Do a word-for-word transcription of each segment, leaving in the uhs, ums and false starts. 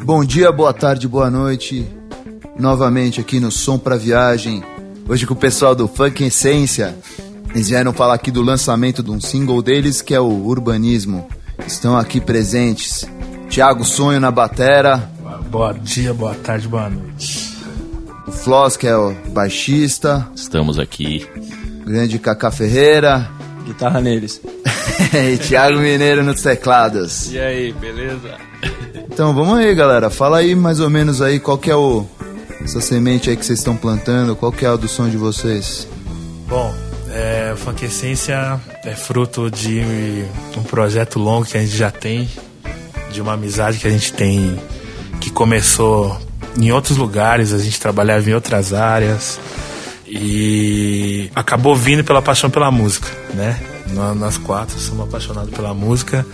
Bom dia, boa tarde, boa noite. Novamente aqui no Som Pra Viagem. Hoje com o pessoal do Funk Essência. Eles vieram falar aqui do lançamento de um single deles, que é o Urbanismo. Estão aqui presentes Thiago Sonho na batera. Boa dia, boa tarde, boa noite. O Floss, que é o baixista. Estamos aqui. Grande Cacá Ferreira. Guitarra neles. E Thiago Mineiro nos teclados. E aí, beleza? Então vamos aí, galera. Fala aí mais ou menos aí qual que é o... essa semente aí que vocês estão plantando, qual que é o do som de vocês? Bom, é, o Funk Essência é fruto de um projeto longo que a gente já tem, de uma amizade que a gente tem, que começou em outros lugares, a gente trabalhava em outras áreas e acabou vindo pela paixão pela música, né? Nós quatro somos apaixonados pela música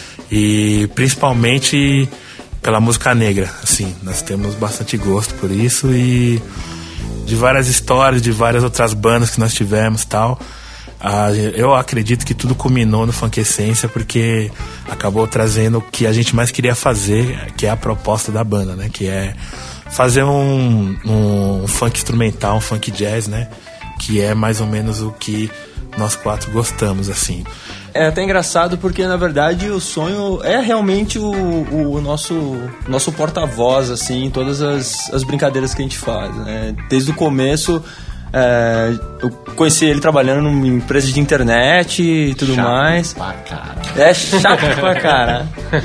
e principalmente pela música negra, assim, nós temos bastante gosto por isso e de várias histórias, de várias outras bandas que nós tivemos e tal. Ah, eu acredito que tudo culminou no Funk Essência porque acabou trazendo o que a gente mais queria fazer, que é a proposta da banda, né? Que é fazer um, um, um funk instrumental, um funk jazz, né? Que é mais ou menos o que nós quatro gostamos, assim. É até engraçado porque, na verdade, o sonho é realmente o, o nosso, nosso porta-voz, assim, em todas as, as brincadeiras que a gente faz, né? Desde o começo, é, eu conheci ele trabalhando numa empresa de internet e tudo chato mais. Pra cara. É chato pra cara.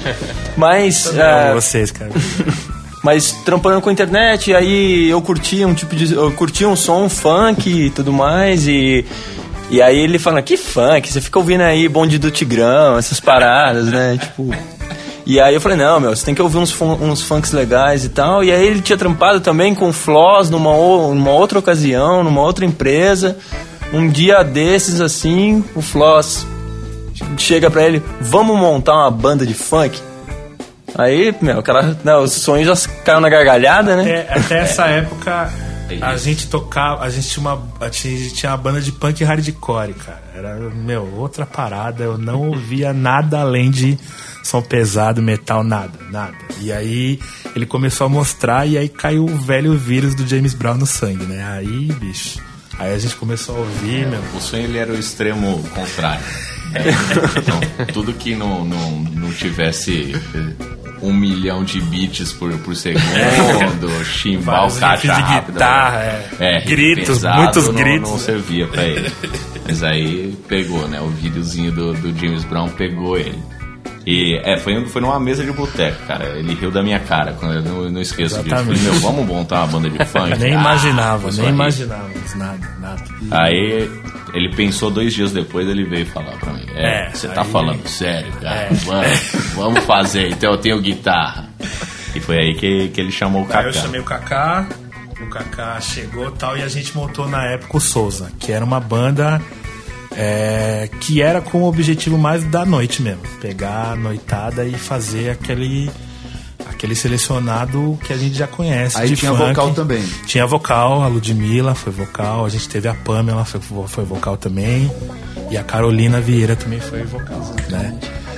Mas... É, vocês, cara. Mas trampando com a internet, aí eu curtia um tipo de... Eu curtia um som funk e tudo mais, e... E aí ele fala, que funk? Você fica ouvindo aí Bonde do Tigrão, essas paradas, né? Tipo... E aí eu falei, não, meu, você tem que ouvir uns, uns funks legais e tal. E aí ele tinha trampado também com o Floss numa, numa outra ocasião, numa outra empresa. Um dia desses, assim, o Floss chega pra ele, vamos montar uma banda de funk? Aí, meu, aquela, não, o sonho já caiu na gargalhada, né? Até, até essa época... A gente tocava, a gente tinha uma, a gente tinha uma banda de punk hardcore, cara. Era, meu, outra parada. Eu não ouvia nada além de som pesado, metal, nada, nada. E aí ele começou a mostrar e aí caiu o velho vírus do James Brown no sangue, né? Aí, bicho, aí a gente começou a ouvir, é, meu. O sonho ele era o extremo contrário. Então, tudo que não, não, não tivesse um milhão de beats por, por segundo, chimbal, caixa rápida, guitarra, é. É, gritos, pesado, muitos não, gritos. Não servia pra ele. Mas aí pegou, né? O videozinho do, do James Brown pegou ele. E é, foi, foi numa mesa de boteco, cara. Ele riu da minha cara, quando eu não, não esqueço disso. Falei, meu, vamos montar uma banda de funk? Nem ah, imaginava, nem rir. imaginava, nada, nada. Aí ele pensou dois dias depois, ele veio falar pra mim. É, você é, tá falando sério, cara? É. Vamos, vamos fazer, então eu tenho guitarra. E foi aí que, que ele chamou o Cacá. Aí eu chamei o Cacá, o Cacá chegou e tal, e a gente montou na época o Souza, que era uma banda... É, que era com o objetivo mais da noite mesmo, pegar a noitada e fazer aquele aquele selecionado que a gente já conhece. Aí de tinha funk. vocal também. Tinha vocal, a Ludmilla foi vocal, a gente teve a Pamela, foi, foi vocal também, e a Carolina Vieira também foi vocal, né?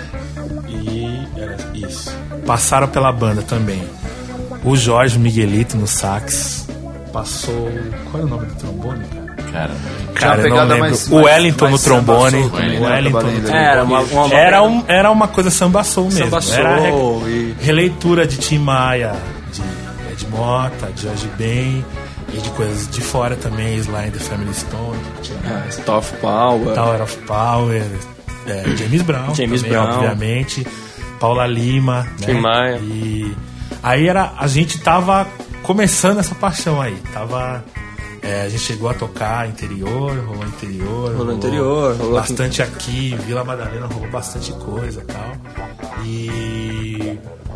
E era isso. Passaram pela banda também o Jorge Miguelito no sax, passou... Qual é o nome do trombone, cara? Cara, cara eu não lembro. Mais, o Wellington mais, mais no trombone. O Wellington, Wellington no trombone. Era uma, uma, era, um, era uma coisa samba soul mesmo. Samba soul era re, e... releitura de Tim Maia, de Ed Mota, de Jorge Ben e de coisas de fora também, Sly and the Family Stone. É, Tower of Power. Tower of Power. É, James Brown. James também, Brown. Obviamente. Paula Lima. Tim né? Maia. E aí era, a gente tava começando essa paixão aí. Tava... É, a gente chegou a tocar interior, rolou interior, rolou, rolou interior, rolou bastante aqui, Vila Madalena rolou bastante coisa e tal. E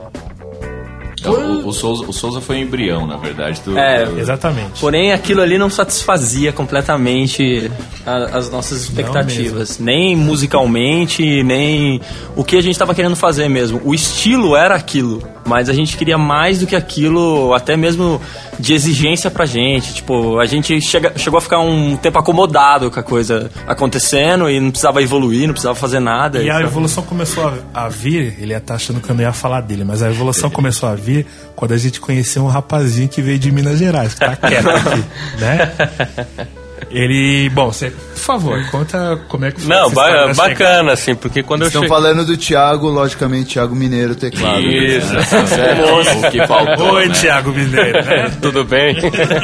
O, o, Souza, o Souza foi um embrião, na verdade. Do, é, do... exatamente. Porém, aquilo ali não satisfazia completamente a, as nossas expectativas. Nem musicalmente, nem o que a gente estava querendo fazer mesmo. O estilo era aquilo, mas a gente queria mais do que aquilo, até mesmo de exigência pra gente. Tipo, a gente chega, chegou a ficar um tempo acomodado com a coisa acontecendo e não precisava evoluir, não precisava fazer nada. E a evolução começou a, a vir, ele ia estar achando que eu não ia falar dele, mas a evolução começou a vir ser quando a gente conheceu um rapazinho que veio de Minas Gerais, que tá quieto aqui, né? Ele, bom, você, por favor, conta como é que foi. Não, ba- bacana, assim, porque quando Estão eu cheguei... falando do Thiago, logicamente, Thiago Mineiro, teclado. Isso, né? O que faltou, Oi, né? Thiago Mineiro, né? Tudo bem?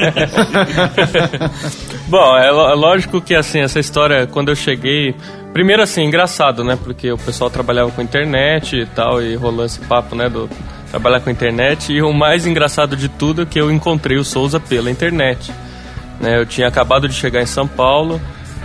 Bom, é, é lógico que, assim, essa história, quando eu cheguei... Primeiro, assim, engraçado, né? Porque o pessoal trabalhava com internet e tal, e rolou esse papo, né, do trabalhar com internet. E o mais engraçado de tudo é que eu encontrei o Souza pela internet. Né, eu tinha acabado de chegar em São Paulo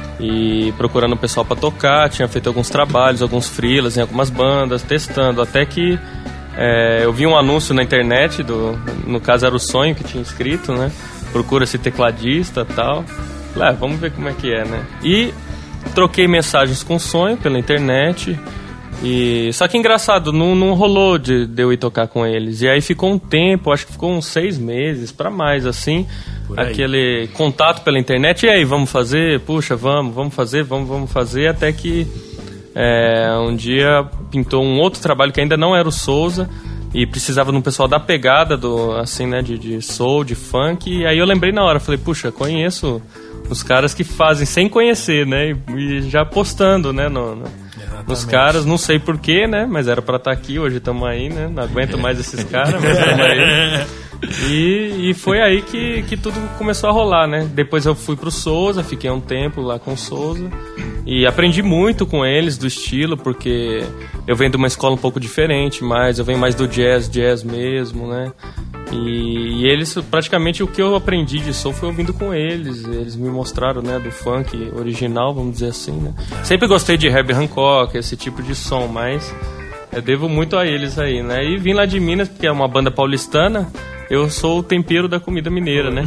e procurando o pessoal para tocar, tinha feito alguns trabalhos, alguns freelas em algumas bandas, testando, até que é, eu vi um anúncio na internet, do, no caso era o Sonho que tinha escrito, né? Procura-se tecladista e tal. Falei, ah, vamos ver como é que é, né? E troquei mensagens com o Sonho pela internet. E... Só que engraçado, não, não rolou de, de eu ir tocar com eles. E aí ficou um tempo, acho que ficou uns seis meses pra mais, assim, aquele contato pela internet. E aí, vamos fazer? Puxa, vamos, vamos fazer, vamos, vamos fazer. Até que é, um dia pintou um outro trabalho que ainda não era o Souza e precisava de um pessoal da pegada, do, assim, né, de, de soul, de funk. E aí eu lembrei na hora, falei, puxa, conheço os caras que fazem sem conhecer, né? E, e já postando, né, no... no nos caras, não sei porquê, né? Mas era pra estar aqui, hoje estamos aí, né? Não aguento mais esses caras, mas estamos aí. E, e foi aí que, que tudo começou a rolar, né? Depois eu fui pro Souza, fiquei um tempo lá com o Souza. E aprendi muito com eles do estilo, porque eu venho de uma escola um pouco diferente, mas eu venho mais do jazz, jazz mesmo, né? E, e eles, praticamente o que eu aprendi de soul foi ouvindo com eles. Eles me mostraram, né, do funk original, vamos dizer assim, né? Sempre gostei de Herbie Hancock, esse tipo de som, mas eu devo muito a eles aí, né? E vim lá de Minas, porque é uma banda paulistana. Eu sou o tempero da comida mineira, né?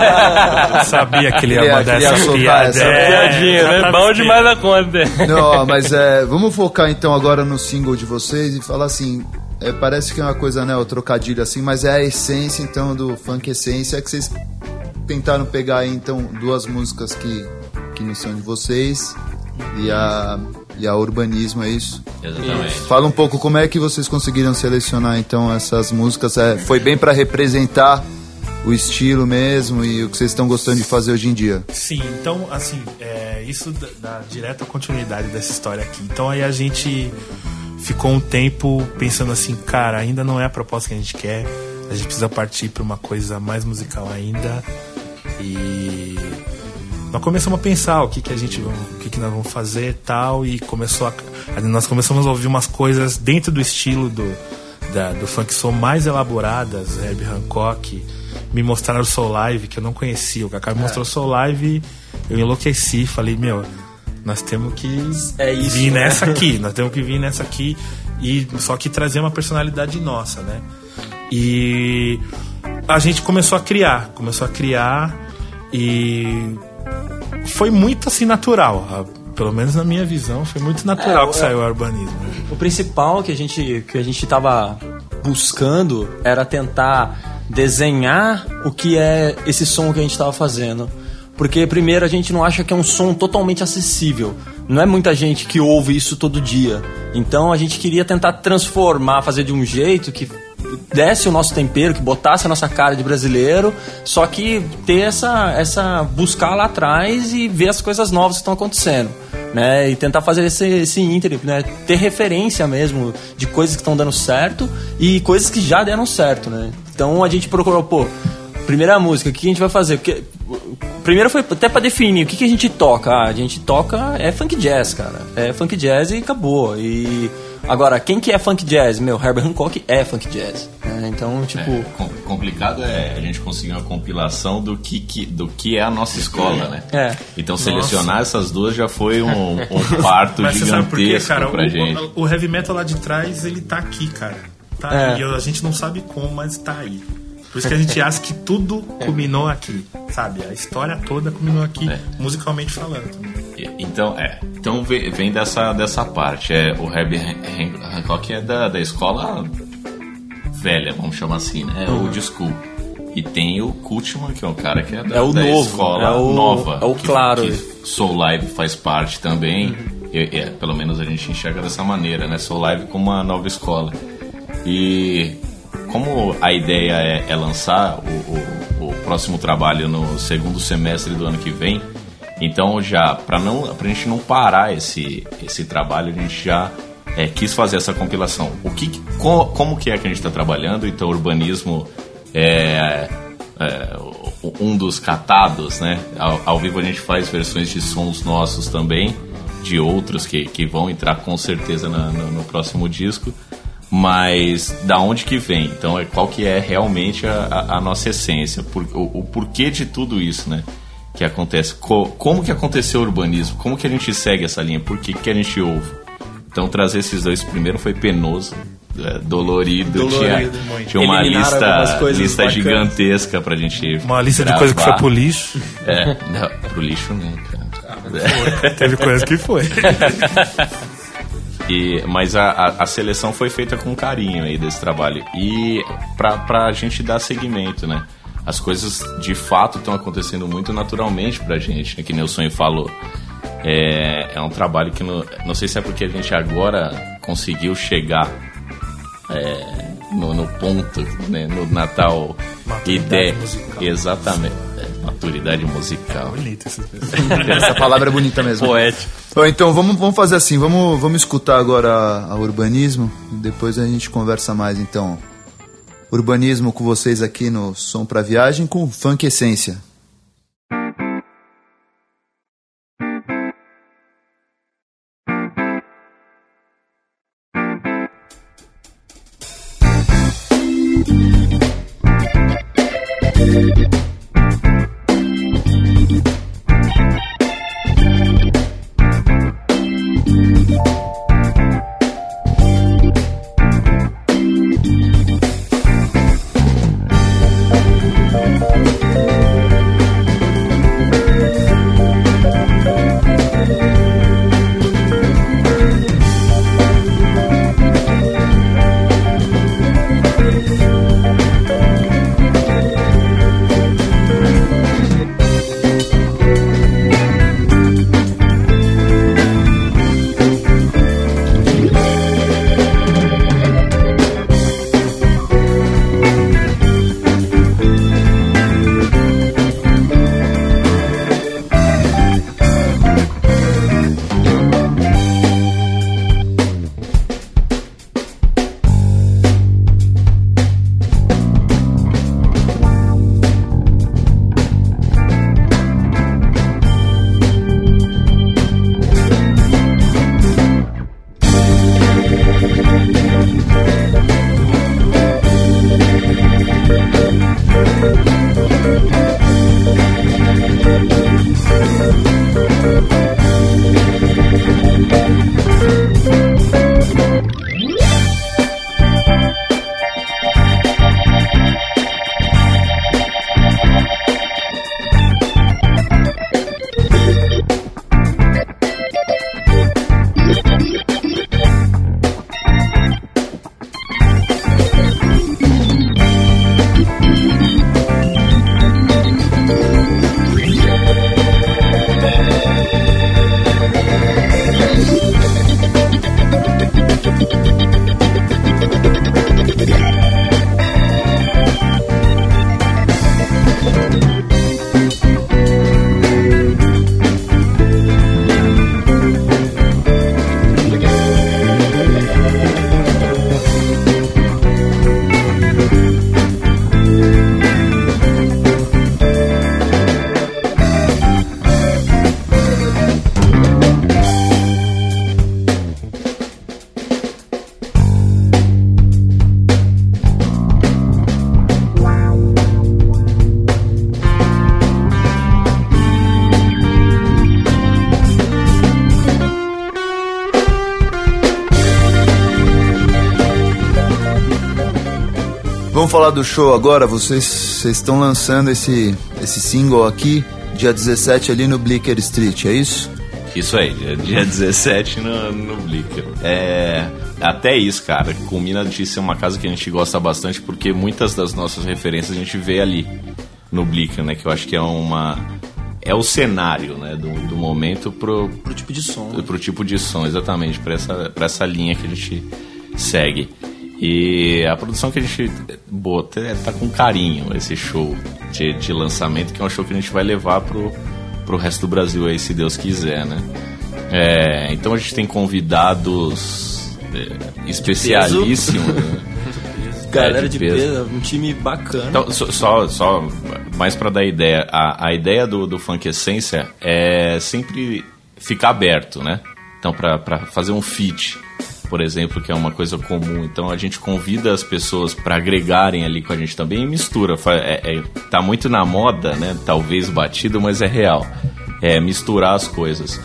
Eu sabia que ele ia mandar essa piada. Essa é, piadinha, né? Bom demais da conta. Não, mas é, vamos focar então agora no single de vocês e falar assim, é, parece que é uma coisa, né, o trocadilho assim, mas é a essência então do Funk Essência, que vocês tentaram pegar aí então duas músicas que, que não são de vocês e a, e a Urbanismo, é isso? Exatamente. Fala um pouco como é que vocês conseguiram selecionar então essas músicas, é, foi bem para representar o estilo mesmo e o que vocês estão gostando de fazer hoje em dia? Sim, então assim, é, isso dá, dá direta continuidade dessa história aqui. Então aí a gente ficou um tempo pensando assim, cara, ainda não é a proposta que a gente quer, a gente precisa partir para uma coisa mais musical ainda. E nós começamos a pensar o que, que a gente o que, que nós vamos fazer e tal, e começou a, nós começamos a ouvir umas coisas dentro do estilo do, da, do funk soul mais elaboradas, Herbie Hancock. Me mostraram o Soul Live, que eu não conhecia. O Kaká me mostrou o Soul Live, eu enlouqueci, falei, meu, nós temos que é isso, vir né? nessa aqui, nós temos que vir nessa aqui, e só que trazer uma personalidade nossa, né? E a gente começou a criar, começou a criar e foi muito assim natural, pelo menos na minha visão, foi muito natural é, que saiu o Urbanismo. O principal que a gente que a gente tava buscando era tentar desenhar o que é esse som que a gente estava fazendo. Porque, primeiro, a gente não acha que é um som totalmente acessível. Não é muita gente que ouve isso todo dia. Então, a gente queria tentar transformar, fazer de um jeito que desse o nosso tempero, que botasse a nossa cara de brasileiro, só que ter essa, essa buscar lá atrás e ver as coisas novas que estão acontecendo, né? E tentar fazer esse, esse ínterim, né? Ter referência mesmo de coisas que estão dando certo e coisas que já deram certo, né? Então, a gente procurou, pô, primeira música, o que a gente vai fazer? Porque primeiro foi até pra definir o que, que a gente toca. Ah, a gente toca é funk jazz, cara. É funk jazz e acabou. E agora, quem que é funk jazz? Meu, Herbie Hancock é funk jazz. É, então, tipo... É, com, complicado é a gente conseguir uma compilação do que, que, do que é a nossa escola, né? É. Então, selecionar nossa. essas duas já foi um, um parto Mas gigantesco você sabe por quê, cara? pra o, gente. O, o heavy metal lá de trás, ele tá aqui, cara. Tá É. aí. A gente não sabe como, mas tá aí. Por isso que a gente acha que tudo culminou aqui, sabe? A história toda culminou aqui, É. musicalmente falando também. Então, é, então vem, vem dessa, dessa parte. É, o Herbie Hancock é da, da escola velha, vamos chamar assim, né? Uhum. Old school. E tem o Kultman, que é um cara que é da, É o da novo, escola é o- nova. é o que, claro. Que Soul Live faz parte também. Uhum. E, é, pelo menos a gente enxerga dessa maneira, né? Soul Live como uma nova escola. E como a ideia é, é lançar o, o, o próximo trabalho no segundo semestre do ano que vem, então já, para não, pra gente não parar esse, esse trabalho, a gente já é, quis fazer essa compilação. O que, co, como que é que a gente está trabalhando? Então, urbanismo é, é um dos catados, né? Ao, ao vivo a gente faz versões de sons nossos também, de outros que, que vão entrar com certeza na, no, no próximo disco. Mas da onde que vem? Então, é, qual que é realmente a, a, a nossa essência? Por, o, o porquê de tudo isso, né? Que acontece? Co, como que aconteceu o urbanismo? Como que a gente segue essa linha? Por que, que a gente ouve? Então, trazer esses dois primeiro foi penoso. É, dolorido, dolorido tinha, tinha uma lista, lista gigantesca pra gente uma lista gravar. De coisa que foi pro lixo. É, não, pro lixo não, cara. Ah, teve coisa que foi. E, mas a, a, a seleção foi feita com carinho aí desse trabalho. E pra, pra gente dar seguimento, né? As coisas de fato estão acontecendo muito naturalmente pra gente, né? Que nem o Sonho falou. É, é um trabalho que não, não sei se é porque a gente agora conseguiu chegar É, no, no ponto, né, no Natal, ideia, musical. Exatamente, é, maturidade musical. Bonito essa, essa palavra é bonita mesmo. Poético. Bom, então vamos, vamos fazer assim, vamos, vamos escutar agora a, a Urbanismo e depois a gente conversa mais. Então, Urbanismo com vocês aqui no Som pra Viagem com Funk Essência. Vamos falar do show agora. Vocês, vocês estão lançando esse, esse single aqui dia dezessete ali no Bleecker Street, é isso? Isso aí, dia dezessete no, no Bleecker. É, até isso, cara, culmina de ser uma casa que a gente gosta bastante, porque muitas das nossas referências a gente vê ali no Bleecker, né? Que eu acho que é uma... é o cenário, né, do, do momento pro, pro tipo de som. Pro tipo de som, exatamente, pra essa, pra essa linha que a gente segue. E a produção que a gente bota é, tá com carinho, esse show de, de lançamento, que é um show que a gente vai levar pro, pro resto do Brasil aí, se Deus quiser, né? É, então a gente tem convidados é, especialíssimos. Né? Galera é, de, de peso. peso, um time bacana. Então, só, só mais para dar ideia, a, a ideia do, do Funk Essência é sempre ficar aberto, né? Então, para fazer um feat, por exemplo, que é uma coisa comum, então a gente convida as pessoas para agregarem ali com a gente também e mistura. É, é, tá muito na moda, né? Talvez batido, mas é real. É misturar as coisas.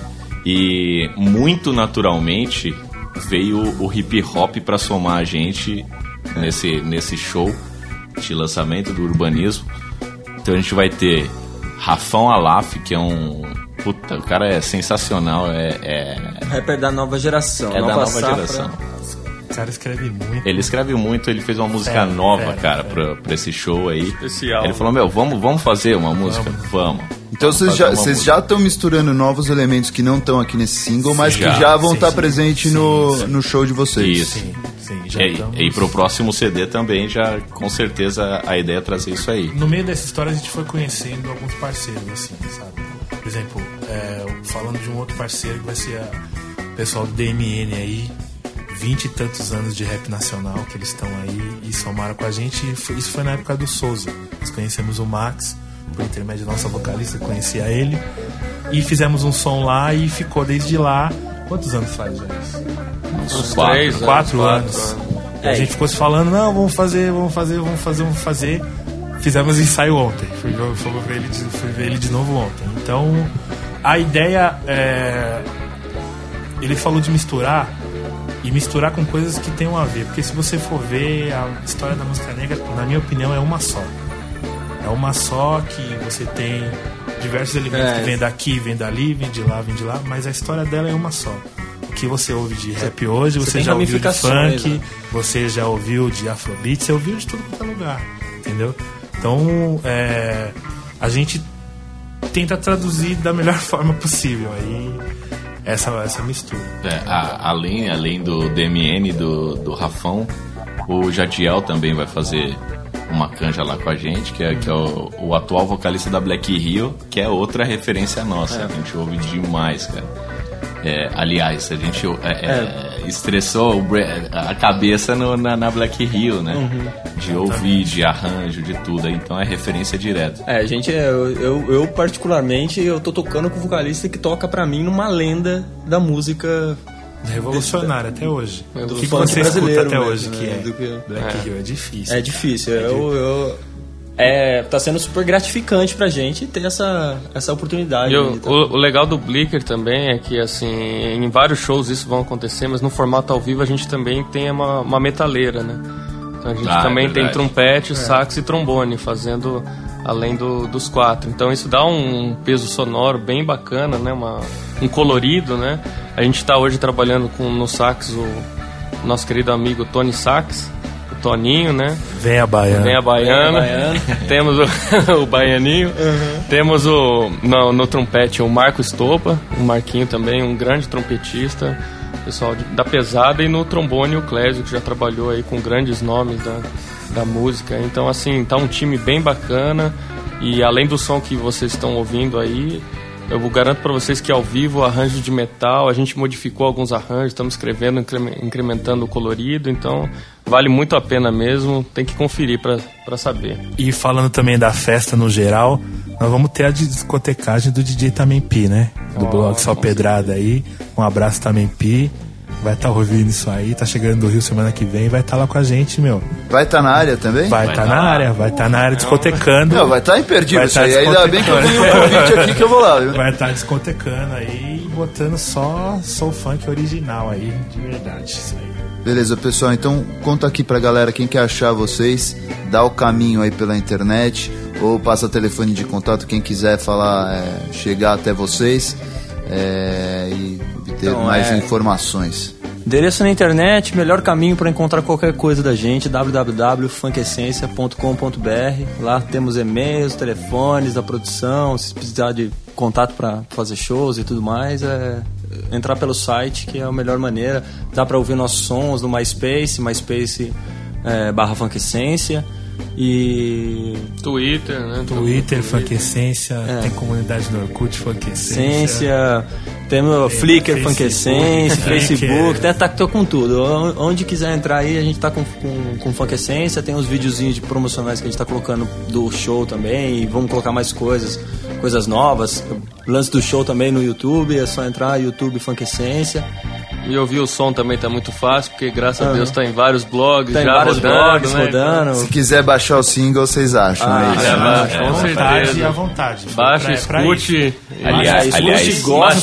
E muito naturalmente veio o hip hop para somar a gente nesse, nesse show de lançamento do Urbanismo. Então a gente vai ter Rafão Alaf, que é um... Puta, o cara é sensacional. É, é... rapper da nova geração. É nova da nova safra. geração. O cara escreve muito. Ele escreve muito, ele fez uma música é, nova, é, cara, é. Pra, pra esse show aí. Especial. Ele falou, meu, vamos, vamos fazer uma música? Vamos. vamos. Então vocês já, vocês já estão misturando novos elementos que não estão aqui nesse single, mas já. que já vão estar tá presentes no, sim. no show de vocês. Isso. Sim, sim, já e, estamos... e pro próximo C D também, já com certeza a ideia é trazer isso aí. No meio dessa história a gente foi conhecendo alguns parceiros, assim, sabe? Por exemplo, é, falando de um outro parceiro que vai ser a, o pessoal do D M N aí, vinte e tantos anos de rap nacional que eles estão aí e somaram com a gente. Isso foi na época do Souza. Nós conhecemos o Max, por intermédio da nossa vocalista, conhecia ele, e fizemos um som lá e ficou desde lá. Quantos anos faz já isso? Uns quatro, três, quatro anos. anos. É, a gente ficou se falando, não, vamos fazer, vamos fazer, vamos fazer, vamos fazer. Fizemos ensaio ontem. Fui, fui, ver ele de, fui ver ele de novo ontem. Então, a ideia é... Ele falou de misturar, e misturar com coisas que tenham a ver. Porque se você for ver, a história da música negra, na minha opinião, é uma só. É uma só, que você tem diversos elementos é. que vêm daqui, vêm dali, vêm de lá, vêm de lá, mas a história dela é uma só. O que você ouve de rap hoje, você, você já ouviu de funk, né? Você já ouviu de afrobeat, você ouviu de tudo quanto é lugar, entendeu? Então, é, a gente tenta traduzir da melhor forma possível aí essa, essa mistura. É, a, além, além do D M N, do, do Rafão, o Jadiel também vai fazer uma canja lá com a gente, que é, que é o, o atual vocalista da Black Rio, que é outra referência nossa, é. A gente ouve demais, cara. É, aliás, a gente é, é. É, estressou a cabeça no, na, na Black Rio, né? Uhum. De ouvir, de arranjo, de tudo. Então é referência direta. É, gente, eu, eu, eu particularmente, eu tô tocando com um vocalista que toca pra mim numa lenda da música revolucionária até hoje. Do que funk você brasileiro escuta até mesmo, hoje, né? que é Do que... Black é. Rio, é difícil. É difícil. É eu, eu, é, tá sendo super gratificante pra gente ter essa, essa oportunidade. Eu, o, o legal do Blicker também é que, assim, em vários shows isso vão acontecer, mas no formato ao vivo a gente também tem uma, uma metaleira, né? Então a gente ah, também é tem trompete, é. sax e trombone, fazendo além do, dos quatro. Então isso dá um peso sonoro bem bacana, né? Uma, um colorido, né? A gente está hoje trabalhando com, no sax o nosso querido amigo Tony Sax, o Toninho, né? Vem a Baiana. Vem a Baiana. Vem a Baiana. Temos o, o Baianinho. Uhum. Temos o, no, no trompete o Marco Estopa, o Marquinho também, um grande trompetista, pessoal de, da pesada, e no trombone o Clésio, que já trabalhou aí com grandes nomes da, da música. Então, assim, tá um time bem bacana, e além do som que vocês estão ouvindo aí, eu garanto para vocês que ao vivo, arranjo de metal, a gente modificou alguns arranjos, estamos escrevendo, incrementando o colorido, então vale muito a pena mesmo, tem que conferir para saber. E falando também da festa no geral, nós vamos ter a discotecagem do D J Tamempi, né? Do oh, blog Só Pedrada aí, um abraço Tamempi. Vai estar tá ouvindo isso aí, tá chegando do Rio semana que vem, vai estar tá lá com a gente, meu. Vai estar tá na área também? Vai estar tá tá na área, vai estar tá na área discotecando. Não, vai estar tá imperdível isso aí, ainda bem que eu vi um convite aqui que eu vou lá, viu? Vai estar tá discotecando aí, botando só soul funk original aí, de verdade, isso aí. Beleza, pessoal, então conta aqui pra galera quem quer achar vocês, dá o caminho aí pela internet, ou passa o telefone de contato, quem quiser falar, é, chegar até vocês, é, e ter então, mais é... informações. Endereço na internet, melhor caminho para encontrar qualquer coisa da gente, w w w ponto funk essência ponto com ponto b r. Lá temos e-mails, telefones da produção, se precisar de contato para fazer shows e tudo mais, é entrar pelo site, que é a melhor maneira. Dá pra ouvir nossos sons no MySpace, MySpace é, barra Funkessência. E... Twitter, né? Twitter, Funkessência, é. Tem comunidade no Orkut, Funkessência. Temos Flickr, Funkessência, Facebook, até tá, tô com tudo. Onde quiser entrar aí, a gente tá com, com, com Funkessência, tem uns videozinhos de promocionais que a gente tá colocando do show também, e vamos colocar mais coisas, coisas novas. O lance do show também no YouTube, é só entrar YouTube Funkessência. E ouvir o som também tá muito fácil, porque graças ah. a Deus tá em vários blogs, tá já em vários rodando, blogs, né? rodando. Se quiser baixar o single, vocês acham, ah, é isso? É, baixa, é, com certeza. À vontade. Baixa, pra, escute. pra aliás, escute, aliás, goste,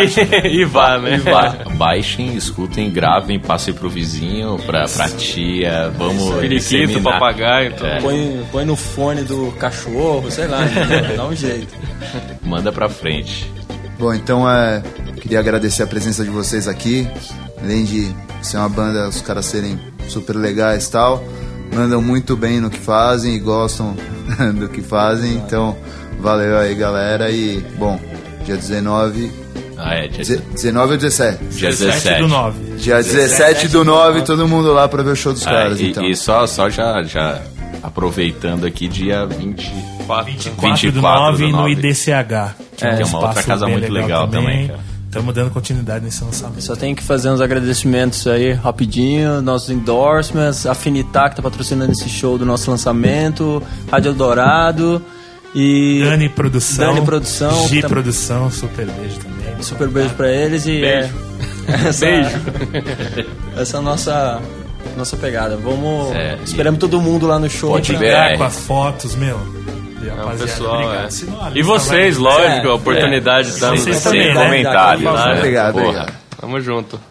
e vá, né? E vá. Baixem, escutem, gravem, passem pro vizinho, pra, pra tia, vamos periquito, papagaio. É. Põe, põe no fone do cachorro, sei lá, dá um jeito. Manda pra frente. Bom, então é, queria agradecer a presença de vocês aqui. Além de ser uma banda, os caras serem super legais e tal, mandam muito bem no que fazem e gostam do que fazem. Então, valeu aí, galera. E, bom, dia dezenove... Ah, é, dia dezenove ou dezessete? Dia dezessete do nove. Dia dezessete do nove, todo mundo lá pra ver o show dos ah, caras, e, então. E só, só já, já aproveitando aqui, dia vinte e quatro, vinte e quatro do nove no I D C H. Que é, é uma outra casa muito legal, legal também, também cara. Estamos dando continuidade nesse lançamento. Só tem que fazer uns agradecimentos aí rapidinho, nossos endorsements, a Afinitar que tá patrocinando esse show do nosso lançamento, Rádio Eldorado e... Dani Produção, Dani Produção G tá... Produção, super beijo também. Super beijo pra eles e... Beijo. É, essa, beijo. Essa é a nossa, nossa pegada. Vamos... É, esperamos e... todo mundo lá no show. Pode ver. É, com as fotos, meu... Não, pessoal, é. Não, e vocês, lógico, a oportunidade é, de dar vocês nos também, comentários. Né? Obrigado, Porra. obrigado. Tamo junto.